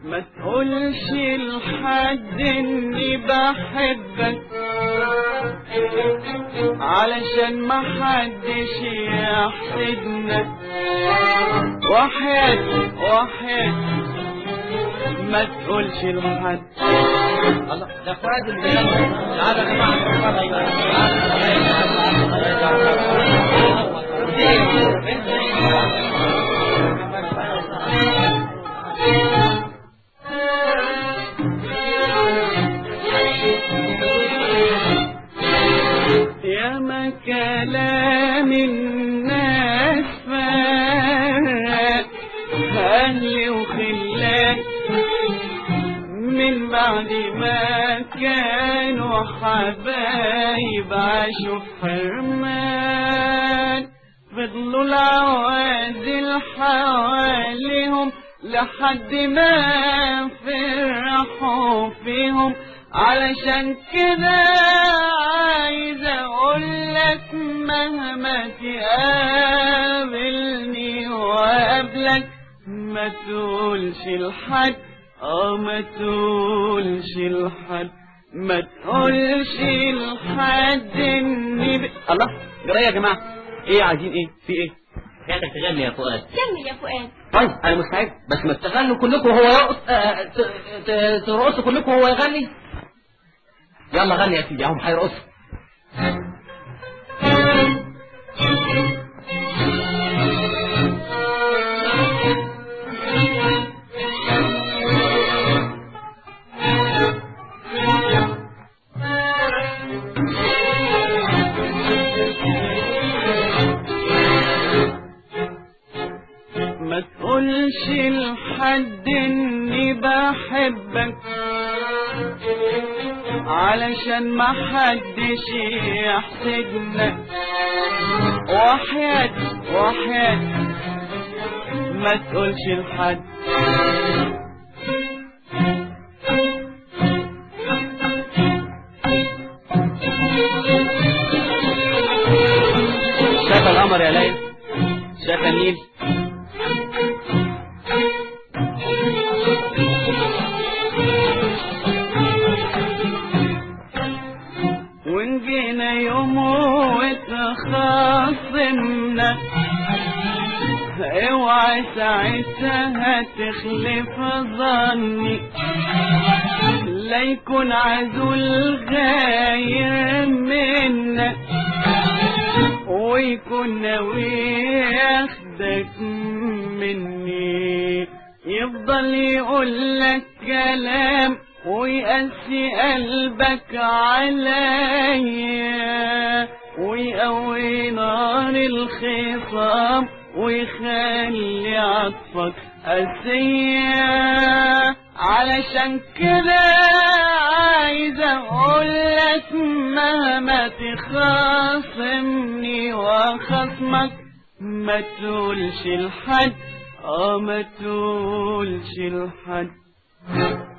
ما تقولش لحد اني بحبك علشان ما حدش يحسدنا، وحياتي ما تقولش لحد. الله ده فؤاد اللي بيغني. تعالوا يا جماعة يا ما كلام الناس فات أهلي وخلات من بعد ما كانوا حبايب عاشوا في حرمان، فضلوا العوازل حواليهم لحد ما فرحوا فيهم. علشان كده عايز اقولك مهما تقابلني وقابلك ما تقولش لحد، ما تقولش لحد، ما تقولش لحد اني الله جرى يا جماعة. ايه عايزين ايه؟ في ايه؟ حياتك تغني يا فؤاد. كمل يا فؤاد. طيب انا مستعد، بس ما تغنوا كلكم وهو يرقص، ترقصوا كلكم وهو يغني. يلا غني يا سيدي، اهم هيرقصوا. ما تقولش لحد اني بحبك علشان ما حدش يحسدنا، وحياتي ما تقولش لحد. شايف القمر يا ليلى؟ شايف النيل؟ وإن جينا يوم وتخاصمنا اوعى ساعتها تخلف ظني، لا يكون عزول غاير منا ويكون ناوي ياخدك مني، يفضل يقولك كلام ويقسي قلبك عليا ويقوي نار الخصام ويخلي عطفك قاسية. علشان كده عايز اقولك مهما تخاصمني وخصمك ما تقولش لحد، ما تقولش لحد.